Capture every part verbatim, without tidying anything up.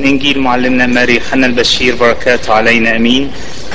من انجيل معلمنا ماري يوحنا البشير بركاته علينا امين.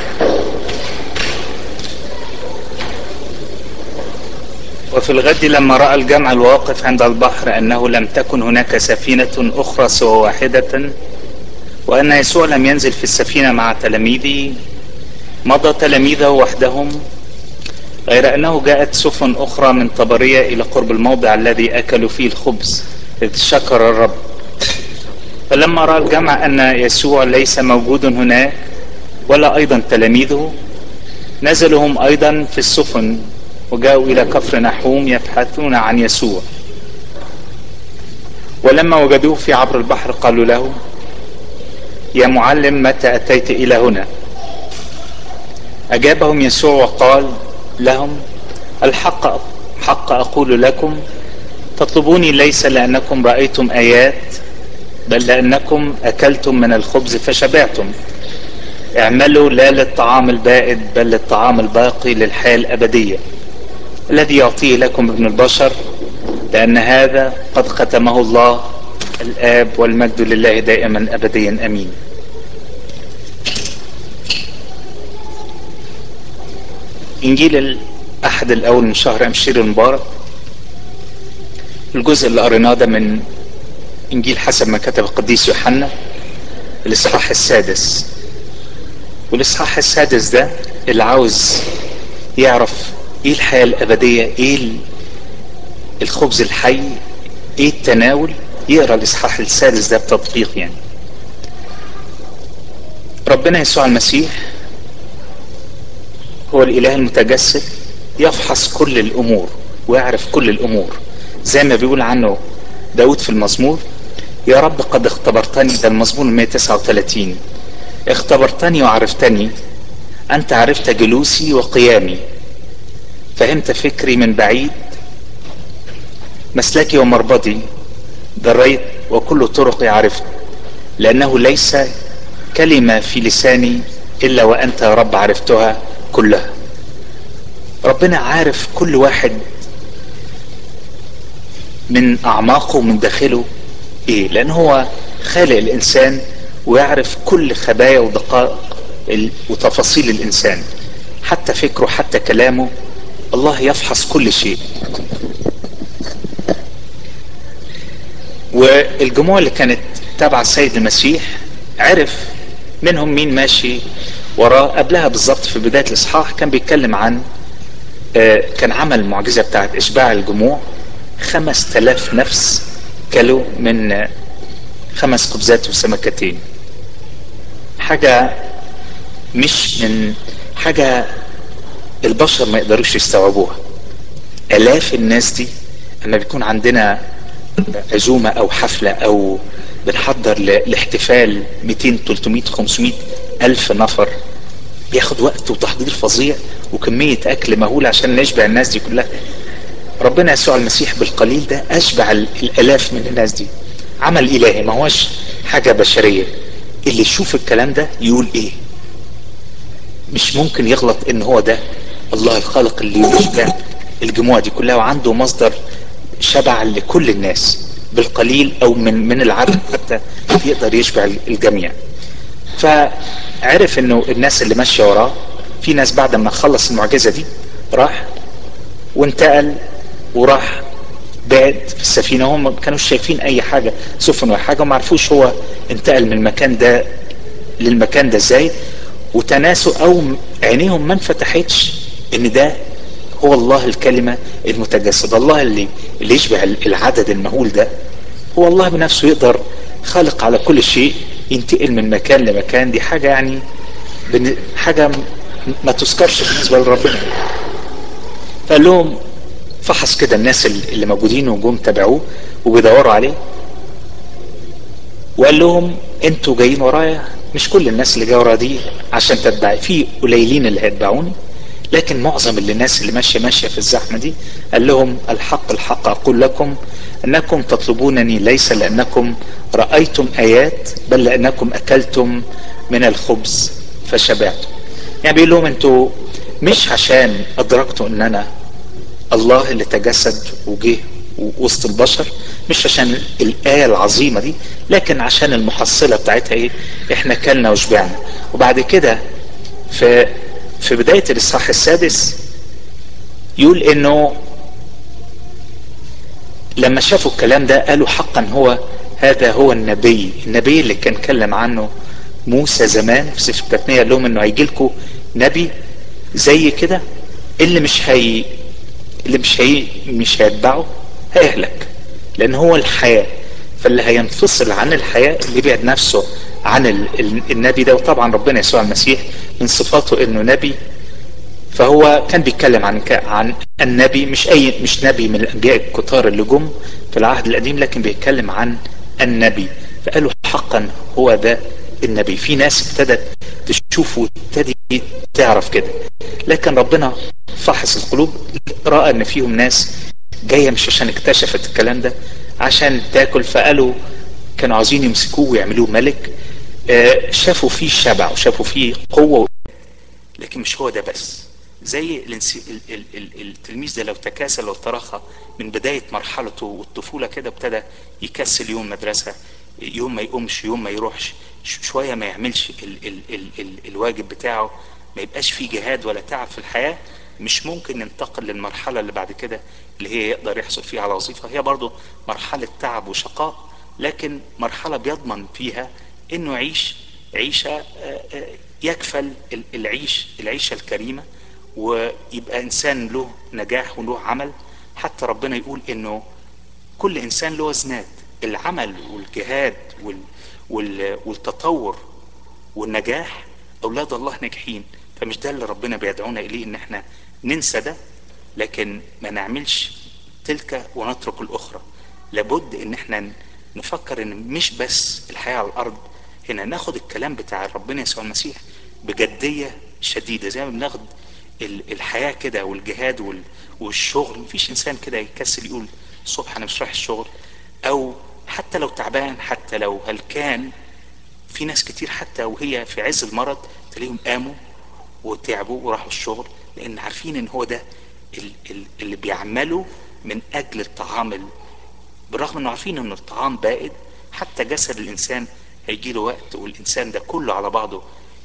وفي الغد لما راى الجمع الواقف عند البحر انه لم تكن هناك سفينه اخرى سوى واحده، وان يسوع لم ينزل في السفينه مع تلاميذه، مضى تلاميذه وحدهم، غير انه جاءت سفن اخرى من طبريه الى قرب الموضع الذي اكلوا فيه الخبز، اذ شكر الرب. فلما راى الجمع ان يسوع ليس موجود هناك ولا ايضا تلاميذه، نزلوا هم ايضا في السفن وجاءوا الى كفر نحوم يبحثون عن يسوع. ولما وجدوه في عبر البحر قالوا له: يا معلم، متى اتيت الى هنا؟ اجابهم يسوع وقال لهم: الحق حق اقول لكم، تطلبوني ليس لانكم رايتم ايات، بل لانكم اكلتم من الخبز فشبعتم. اعملوا لا للطعام البائد بل للطعام الباقي للحياه الابديه الذي يعطيه لكم ابن البشر، لان هذا قد ختمه الله الآب، والمجد لله دائما ابديا امين. انجيل الاحد الاول من شهر امشير المبارك، الجزء اللي قريناه ده من انجيل حسب ما كتب القديس يوحنا، الاصحاح السادس. والاصحاح السادس ده اللي عاوز يعرف ايه الحياه الابديه، ايه الخبز الحي، ايه التناول، يقرا الاصحاح السادس ده بتدقيق. يعني ربنا يسوع المسيح هو الاله المتجسد، يفحص كل الامور ويعرف كل الامور، زي ما بيقول عنه داود في المزمور: يا رب قد اختبرتني. ده المزمور مئة وتسعة وثلاثين: اختبرتني وعرفتني، انت عرفت جلوسي وقيامي، فهمت فكري من بعيد، مسلكي ومربضي دريت، وكل طرقي عرفت، لانه ليس كلمة في لساني الا وانت يا رب عرفتها كلها. ربنا عارف كل واحد من اعماقه ومن داخله ايه، لان هو خالق الانسان ويعرف كل خبايا ودقائق وتفاصيل الانسان، حتى فكره حتى كلامه. الله يفحص كل شيء. والجموع اللي كانت تابعة السيد المسيح عرف منهم مين ماشي وراه. قبلها بالظبط في بداية الاصحاح كان بيتكلم عن كان عمل المعجزة بتاعت اشباع الجموع، خمس تلاف نفس كلوا من خمس خبزات وسمكتين. حاجة مش من حاجة البشر ما يقدروش يستوعبوها. الاف الناس دي اما بيكون عندنا عزومة او حفلة او بنحضر لاحتفال مئتين ثلاثمئة خمسمئة الف نفر، بياخد وقت وتحضير فظيع وكمية اكل مهولة عشان نشبع الناس دي كلها. ربنا يسوع المسيح بالقليل ده اشبع الالاف من الناس دي. عمل الهي، ما هوش حاجة بشرية. اللي يشوف الكلام ده يقول ايه؟ مش ممكن يغلط ان هو ده الله الخالق اللي يشبع الجموع دي كلها، وعنده مصدر شبع لكل الناس بالقليل او من من العدد حتى يقدر يشبع الجميع. فعرف انه الناس اللي ماشيه وراه، في ناس بعد ما خلص المعجزه دي راح وانتقل وراح بعد في السفينه. هم ما كانوش شايفين اي حاجه، سفن ولا حاجه، وما عرفوش هو انتقل من المكان ده للمكان ده ازاي، وتناسوا او عينيهم ما انفتحتش ان ده هو الله الكلمة المتجسد. الله اللي اللي يشبه العدد المهول ده هو الله بنفسه، يقدر خالق على كل شيء ينتقل من مكان لمكان. دي حاجة يعني حاجة ما تذكرش بالنسبة لربنا. فقال لهم، فحص كده الناس اللي موجودين وجم تابعوه وبيدوروا عليه، وقال لهم انتوا جايين ورايا، مش كل الناس اللي جايه ورا دي عشان تتبعي، في قليلين اللي هيتبعوني، لكن معظم اللي الناس اللي ماشيه ماشيه في الزحمه دي. قال لهم الحق الحق اقول لكم انكم تطلبونني ليس لانكم رايتم ايات، بل لانكم اكلتم من الخبز فشبعتم. يعني بيقول لهم انتوا مش عشان ادركتوا ان انا الله اللي تجسد وجه وسط البشر، مش عشان الآية العظيمة دي، لكن عشان المحصلة بتاعتها ايه؟ احنا كلنا وشبعنا. وبعد كده في في بداية الاصحاح السادس يقول انه لما شافوا الكلام ده قالوا حقا هو هذا هو النبي النبي اللي كان كلم عنه موسى زمان في سفر التثنية. قال لهم انه هيجي لكم نبي زي كده، اللي مش هي اللي مش هي مش هيتبعه هيهلك، لان هو الحياة. فاللي هينفصل عن الحياة اللي يبعد نفسه عن ال... ال... النبي ده. وطبعا ربنا يسوع المسيح من صفاته انه نبي، فهو كان بيتكلم عن ك... عن النبي، مش اي مش نبي من الانبياء الكتار اللي جم في العهد القديم، لكن بيتكلم عن النبي. فقالوا حقا هو ده النبي. في ناس ابتدت تشوف وابتدت تعرف كده، لكن ربنا فحص القلوب، رأى ان فيهم ناس جاية مش عشان اكتشفت الكلام ده عشان تاكل، فقالوا كانوا عاوزين يمسكوه ويعملوه ملك. آه شافوا فيه شبع وشافوا فيه قوة، لكن مش هو ده بس. زي التلميذ ده لو تكاسل لو ترخى من بداية مرحلته والطفولة كده، ابتدى يكسل يوم مدرسة، يوم ما يقومش، يوم ما يروحش، شوية ما يعملش ال ال ال ال الواجب بتاعه، ما يبقاش فيه جهاد ولا تعب في الحياة، مش ممكن ننتقل للمرحلة اللي بعد كده اللي هي يقدر يحصل فيها على وظيفة. هي برضو مرحلة تعب وشقاء، لكن مرحلة بيضمن فيها انه يعيش عيشة يكفل العيش العيشة الكريمة، ويبقى انسان له نجاح وله عمل. حتى ربنا يقول انه كل انسان له وزنات، العمل والجهاد وال وال والتطور والنجاح، اولاد الله ناجحين. فمش ده اللي ربنا بيدعونا اليه، ان احنا ننسى ده لكن ما نعملش تلك ونترك الاخرى. لابد ان احنا نفكر ان مش بس الحياة على الارض هنا، ناخد الكلام بتاع ربنا يسوع المسيح بجدية شديدة، زي ما بناخد الحياة كده والجهاد والشغل. مفيش انسان كده يكسل يقول الصبح انا مش رايح الشغل، او حتى لو تعبان، حتى لو هلكان. في ناس كتير حتى وهي في عز المرض تلاقيهم قاموا وتعبوا وراحوا الشغل، لان عارفين ان هو ده اللي بيعملوا من اجل الطعام. بالرغم انه عارفين ان الطعام بائد، حتى جسد الانسان هيجيله وقت والانسان ده كله على بعضه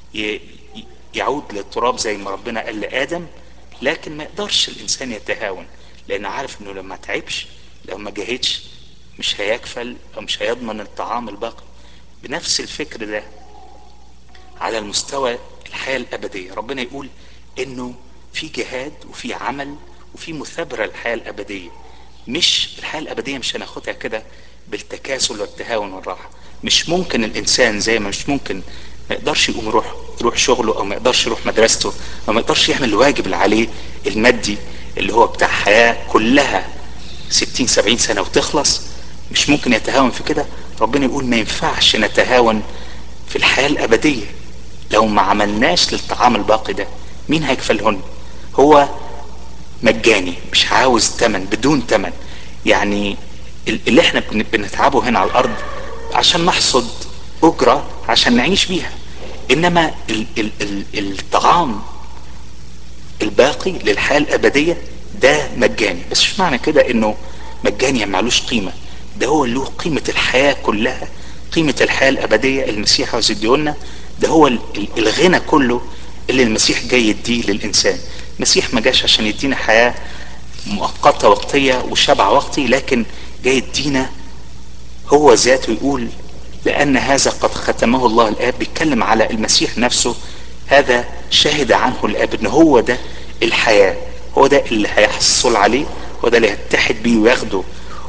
يعود للتراب زي ما ربنا قال لآدم. لكن ما يقدرش الانسان يتهاون، لانه عارف انه لما تعبش، لو ما جاهدش، مش هيكفل او مش هيضمن الطعام الباقي. بنفس الفكر ده على المستوى الحياة الابدية، ربنا يقول انه في جهاد وفي عمل وفي مثابرة للحياة الابدية. مش الحياة الابدية مش هناخدها كده بالتكاسل والتهاون والراحة. مش ممكن الانسان زي ما مش ممكن ما يقدرش يقوم يروح يروح شغله، او ما يقدرش يروح مدرسته، او ما يقدرش يعمل الواجب اللي عليه المادي اللي هو بتاع حياة كلها ستين سبعين سنة وتخلص، مش ممكن يتهاون في كده. ربنا يقول ما ينفعش نتهاون في الحياة الابدية. لو ما عملناش للطعام الباقي ده مين هيكفلهن؟ هو مجاني، مش عاوز تمن، بدون تمن. يعني اللي احنا بنتعبه هنا على الارض عشان نحصد اجرة عشان نعيش بيها، انما ال ال ال الطعام الباقي للحياة الابدية ده مجاني. بس مش معنى كده انه مجاني معلوش قيمة، ده هو له قيمة الحياة كلها، قيمة الحياة الابدية. المسيح عاوز يديهولنا، ده هو الغنى كله اللي المسيح جاي يديه للانسان. المسيح ما جاش عشان يدينا حياة مؤقتة وقتية وشبع وقتي، لكن جاي يدينا هو ذاته. يقول لأن هذا قد ختمه الله الآب، بيتكلم على المسيح نفسه. هذا شهد عنه الآب ان هو ده الحياة، هو ده اللي هيحصل عليه، هو ده اللي هيتحد بيه وياخده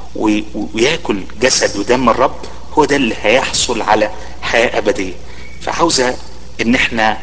وياكل جسد ودم الرب، هو ده اللي هيحصل على حياة أبدية. فعاوزة ان احنا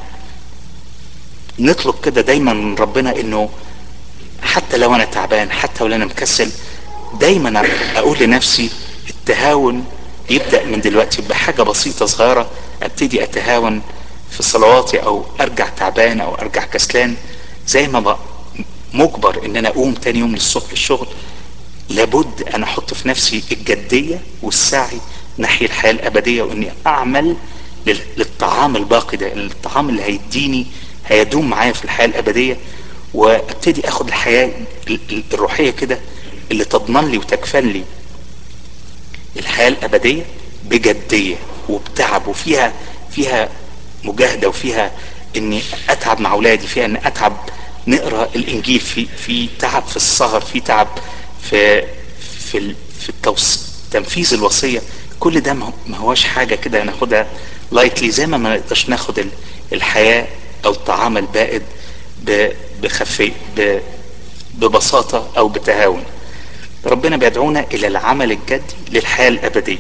نطلب كده دايما من ربنا انه حتى لو انا تعبان، حتى لو انا مكسل، دايما اقول لنفسي التهاون يبدأ من دلوقتي بحاجة بسيطة صغيرة. ابتدي اتهاون في صلواتي، او ارجع تعبان او ارجع كسلان، زي ما بقى مجبر ان انا اقوم تاني يوم للصبح الشغل. لابد انا احط في نفسي الجدية والسعي ناحية الحياة الابدية، واني اعمل للطعام الباقي ده، الطعام اللي هيديني هيدوم معايا في الحياة الابدية. وابتدي اخد الحياة الروحية كده اللي تضمن لي وتكفل لي الحياة الابدية بجدية وبتعب، وفيها فيها مجاهدة، وفيها اني اتعب مع اولادي، فيها ان اتعب نقرا الانجيل، في في تعب في السهر، في تعب في في ال- في التوص تنفيذ الوصية. كل ده ما ما هواش حاجة كده ناخدها لايتلي، زي ما ما نقدرش ناخد ال- الحياة او الطعام البائد ب- بخفي ب- ببساطة او بتهاون. ربنا بيدعونا الى العمل الجدي للحياة الابدية.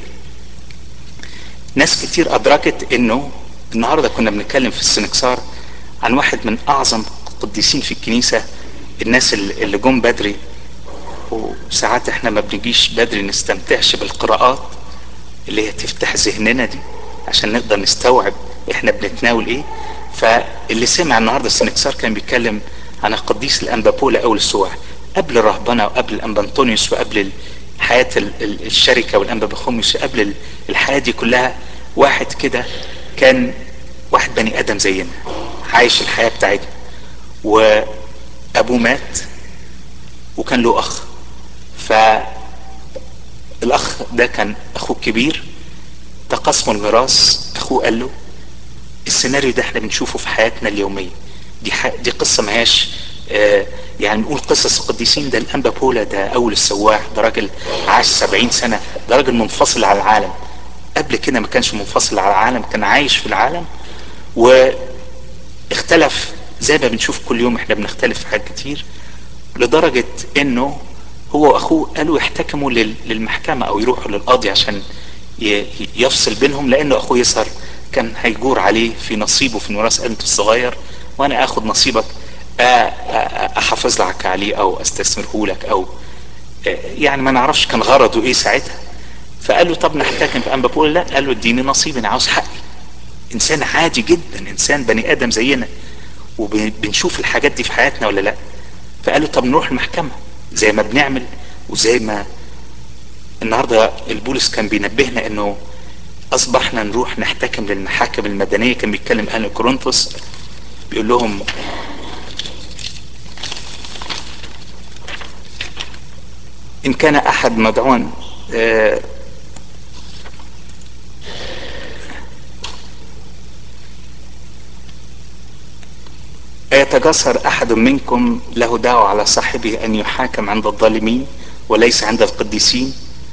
ناس كتير ادركت انه النهاردة كنا بنتكلم في السنكسار عن واحد من اعظم قديسين في الكنيسة، الناس اللي اللي جم بدري، وساعات احنا ما بنجيش بدري نستمتعش بالقراءات اللي هي تفتح ذهننا دي عشان نقدر نستوعب احنا بنتناول ايه. فاللي سمع النهارده السنكسار كان بيتكلم عن القديس الانبا بولا اول السواح، قبل الرهبنه وقبل الانبا انطونيوس وقبل حياه ال- ال- الشركه والانبا بخوميوس، قبل ال- الحياه دي كلها. واحد كده كان واحد بني ادم زينا عايش الحياه بتاعتنا، وابوه مات وكان له اخ. فالاخ ده كان اخوه الكبير، تقاسموا الميراث. اخوه قال له السيناريو ده احنا بنشوفه في حياتنا اليوميه، دي ح... دي قصه ما هياش آه يعني نقول قصص القديسين. ده الانبا بولا ده اول السواح، ده راجل عاش سبعين سنه، ده راجل منفصل على العالم. قبل كده ما كانش منفصل على العالم، كان عايش في العالم واختلف زي ما بنشوف كل يوم احنا بنختلف في حاجات كتير، لدرجة انه هو واخوه قالوا يحتكموا لل- للمحكمة او يروحوا للقاضي عشان ي- يفصل بينهم، لانه اخوه يسهر كان هيجور عليه في نصيبه في الميراث. قال انت الصغير وانا اخد نصيبك، آ- آ- احافظ لك عليه او استثمره لك، او آه، يعني ما نعرفش كان غرضه ايه ساعتها. فقال له طب نحتكم في انبا بقول لا، قال له اديني نصيبي انا عاوز حقي. انسان عادي جدا، انسان بني ادم زينا، وبنشوف الحاجات دي في حياتنا ولا لا؟ فقالوا طب نروح المحكمة زي ما بنعمل، وزي ما النهاردة البولس كان بينبهنا انه اصبحنا نروح نحتكم للمحاكم المدنية. كان بيتكلم اهل كورنثوس بيقول لهم ان كان احد مدعوا آه، أيتجسر أحد منكم له دعوة على صاحبه أن يحاكم عند الظالمين وليس عند القديسين؟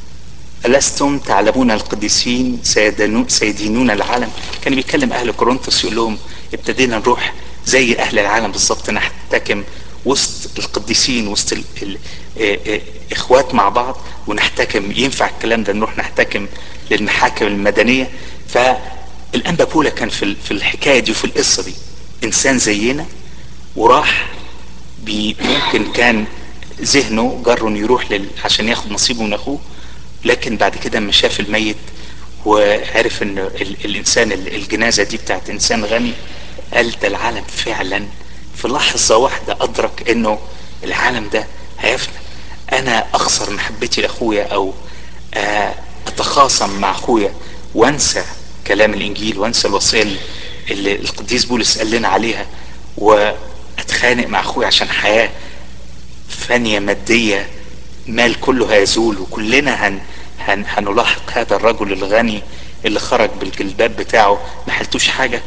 ألستم تعلمون القديسين سيدنو- سيدينون العالم؟ كان بيتكلم أهل كورنثوس يقول لهم ابتدينا نروح زي أهل العالم بالظبط، نحتكم وسط القديسين، وسط ال ال اه اه إخوات مع بعض، ونحتكم. ينفع الكلام ده نروح نحتكم للمحاكم المدنية؟ فالأنبا بولا كان في ال- في الحكاية دي وفي القصة دي إنسان زينا، وراح بي ممكن كان ذهنه جره انه يروح لل... عشان ياخد نصيبه من اخوه، لكن بعد كده لما شاف الميت وعرف ان ال... الانسان ال- الجنازه دي بتاعت انسان غني، قال ده العالم فعلا في لحظه واحده ادرك انه العالم ده هيفنى. انا اخسر محبتي لاخويا، او آه، اتخاصم مع اخويا وانسى كلام الانجيل وانسى الوصيه اللي القديس بولس قال لنا عليها، واتخانق مع اخويا عشان حياه فانية مادية، مال كله هيزول، وكلنا هن هن هنلاحق هذا الرجل الغني اللي خرج بالجلباب بتاعه ما حلتوش حاجة.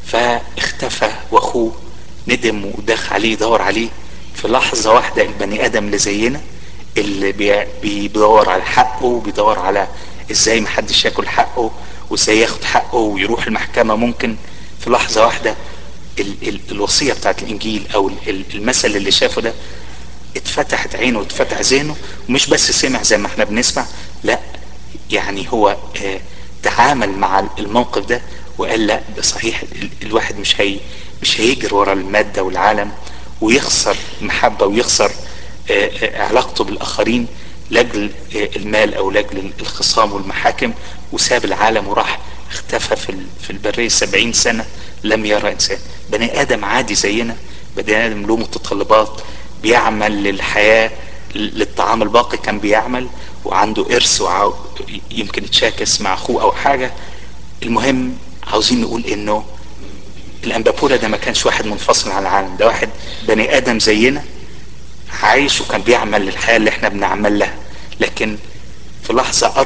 فاختفى، واخوه ندم وداخ عليه يدور عليه. في لحظة واحدة البني ادم اللي زينا، اللي بي- بيدور على حقه وبيدور على ازاي محدش ياكل حقه وازاي ياخد حقه ويروح المحكمة، ممكن في لحظة واحدة ال ال الوصية بتاعت الانجيل او ال المثل اللي شافه ده اتفتحت عينه واتفتح ذهنه. ومش بس سمع زي ما احنا بنسمع، لا، يعني هو اه تعامل مع الموقف ده وقال لا ده صحيح، ال الواحد مش هي مش هيجري ورا المادة والعالم ويخسر محبة ويخسر اه اه علاقته بالاخرين لاجل اه المال او لاجل الخصام والمحاكم، وساب العالم وراح اختفى في في البرية سبعين سنة لم يرى انسان. بني ادم عادي زينا، بني ادم له متطلبات، بيعمل للحياة، للطعام الباقي كان بيعمل، وعنده ارث وعاو يمكن يتشاكس مع اخوه او حاجة. المهم عاوزين نقول انه الانبا بولا ده ما كانش واحد منفصل عن العالم، ده واحد بني ادم زينا عايش وكان بيعمل للحياة اللي احنا بنعمل لها، لكن في لحظة ادرك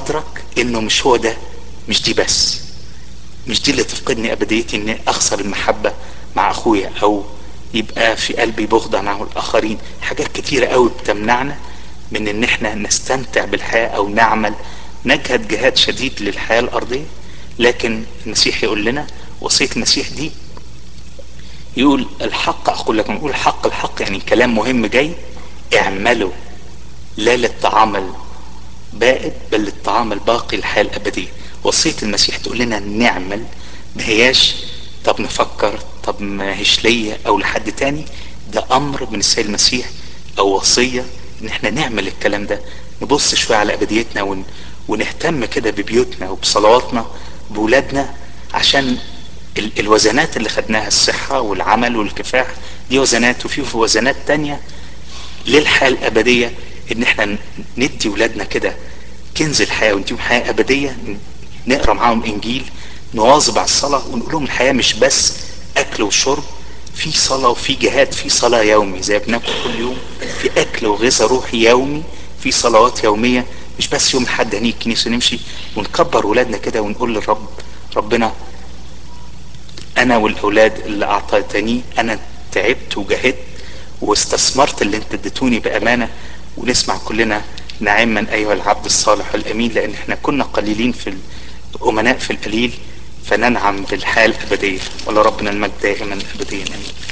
انه مش هو ده، مش دي بس، مش دي اللي تفقدني ابديتي، ان اخسر المحبة مع اخويا او يبقى في قلبي بغض مع الاخرين. حاجات كتيرة قوي بتمنعنا من ان احنا نستمتع بالحياة او نعمل نجهد جهاد شديد للحياة الارضية. لكن المسيح يقول لنا وصية المسيح دي، يقول الحق اقول لكم، يقول الحق الحق يعني كلام مهم جاي، اعملوا لا للطعام البائد بل للطعام الباقي الحياة الابدية. وصية المسيح تقول لنا نعمل، ما هياش طب نفكر، طب ما هيش ليا او لحد تاني. ده امر من السيد المسيح او وصية ان احنا نعمل الكلام ده. نبص شوية على ابديتنا ون... ونهتم كده ببيوتنا وبصلواتنا بولادنا، عشان ال... الوزنات اللي خدناها، الصحة والعمل والكفاح، دي وزنات، وفي وزنات تانية للحياة الابدية. ان احنا ندي ولادنا كده كنز الحياة ونديهم حياة ابدية، نقرأ معاهم انجيل، نواظب على الصلاة ونقول لهم الحياة مش بس اكل وشرب، في صلاة وفي جهاد، في صلاة يومي زي بناكل كل يوم، في اكل وغذاء روحي يومي، في صلوات يومية، مش بس يوم الحد هنيجي الكنيسة نمشي. ونكبر ولادنا كده ونقول للرب ربنا انا والاولاد اللي اعطيتني، انا تعبت وجهدت واستثمرت اللي انت اديتوني بامانة. ونسمع كلنا نعما ايها العبد الصالح الامين، لان احنا كنا قليلين في الامناء في القليل، فننعم بالحياة الابدية. ولا ربنا المجد دائما ابديا امين.